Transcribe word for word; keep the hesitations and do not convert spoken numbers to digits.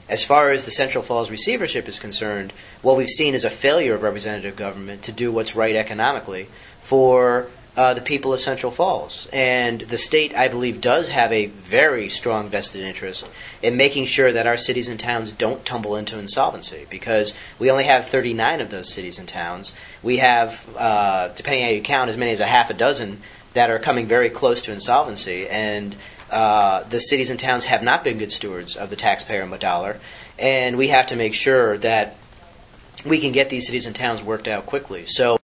as far as the Central Falls receivership is concerned, what we've seen is a failure of representative government to do what's right economically for uh, the people of Central Falls. And the state, I believe, does have a very strong vested interest in making sure that our cities and towns don't tumble into insolvency, because we only have thirty-nine of those cities and towns. We have, uh, depending on how you count, as many as a half a dozen that are coming very close to insolvency, and uh, the cities and towns have not been good stewards of the taxpayer dollar, and we have to make sure that we can get these cities and towns worked out quickly. So